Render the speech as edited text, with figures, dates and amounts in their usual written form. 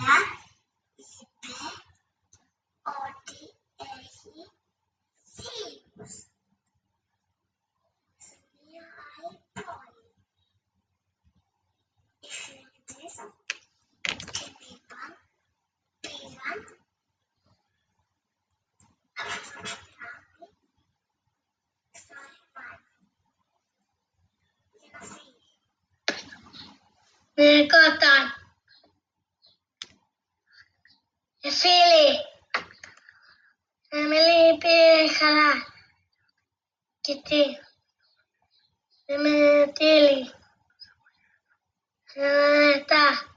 είπε ότι έχει φίλους σε μια άλλη πόλη. Οι φίλοι της την είπαν, πήγαν από το τραμβάκι στο λιμάνι για να φύγει. Νικόταν. Οι φίλοι, η Εμίλη πήγε καλά. Και τι, με Τίλη. 1 λεπτά.